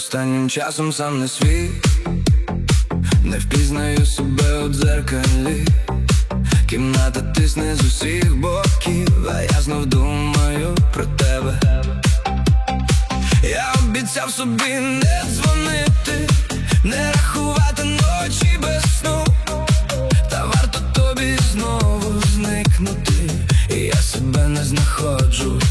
Останнім часом сам не свій, не впізнаю себе у дзеркалі. Кімната тисне з усіх боків, а я знов думаю про тебе. Я обіцяв собі не дзвонити, не рахувати ночі без сну. Та варто тобі знову зникнути, і я себе не знаходжу.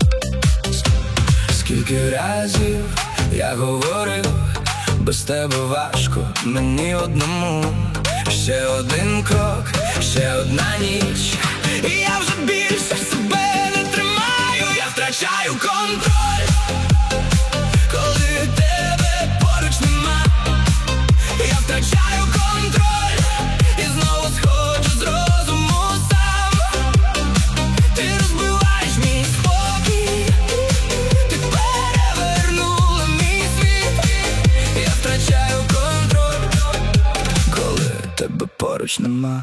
Скільки разів я говорив, без тебе важко мені одному. Ще один крок, ще одна ніч, і я вже більше себе не тримаю. Я втрачаю контроль, коли тебе поруч нема. Я втрачаю контроль і знову сходжу з розуму сам. Ти розбиваєш мій спокій, ти перевернула мій світ. Я втрачаю контроль, коли тебе поруч нема.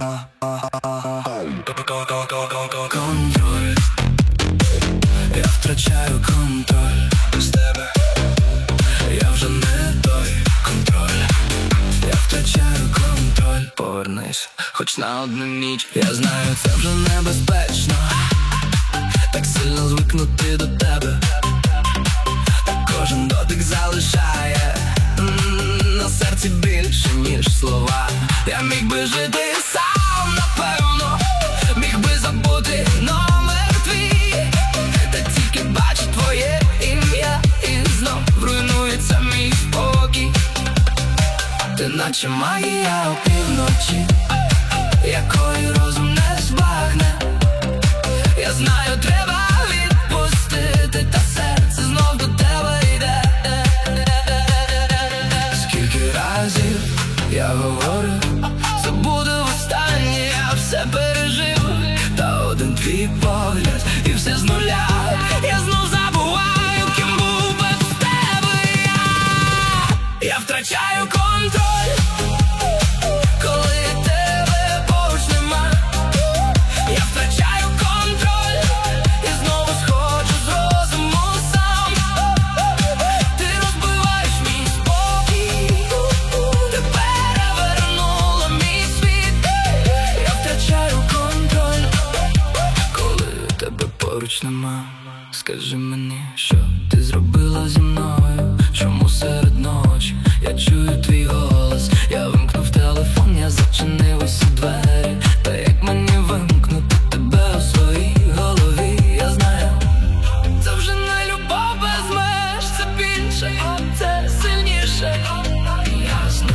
Контроль, я втрачаю контроль без тебе. Я вже не той контроль, я втрачаю контроль. Повернись хоч на одну ніч. Я знаю, це вже небезпечно, так сильно звикнути до тебе. Кожен дотик залишає на серці більше, ніж слова. Я міг би жити сам, напевно, міг би забути номер твій, та тільки бачу твоє ім'я, і знов руйнується мій спокій. Ти наче магія опівночі, якої розум не збагне. Я знаю, треба відпустити, та серце знов до тебе йде. Скільки разів я говорю, забуду востаннє, я все пережив. Та один твій погляд і все з нуля. Я знов забуваю, ким був без тебе я. Я втрачаю контроль, коли тебе поруч нема. Я втрачаю контроль і знову сходжу з розуму сам. Ти розбиваєш мій спокій, ти перевернула мій світ. Я втрачаю контроль, коли тебе поруч нема. Скажи мені, що ти зробила зі мною? Чому серед ночі я чую твій голос? Я вимкнув телефон, я зачинив усі двері. Та як мені вимкнути тебе у своїй голові? Я знаю, це вже не любов без меж, це більше, це сильніше. Ясно.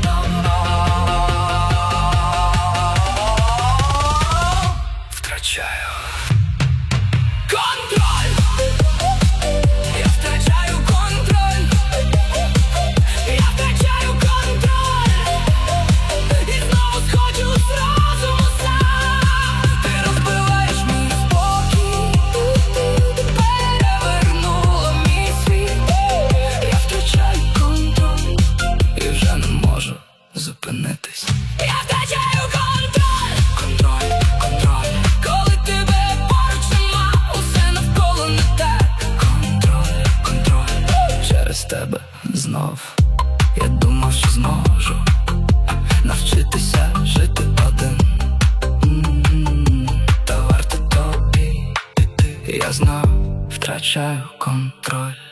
Втрачаю контроль, я втрачаю контроль, я втрачаю контроль, і знову сходжу з розуму сам. Ти розбиваєш мій спокій, ти перевернула мій світ. Я втрачаю контроль і вже не можу зупинитись. Я втрачаю контроль, контроль, контроль, коли тебе поруч нема, усе навколо не так. Контроль, контроль, через тебе знов я думав, що зможу навчитися жити один. Та варто тобі піти, я знов втрачаю контроль.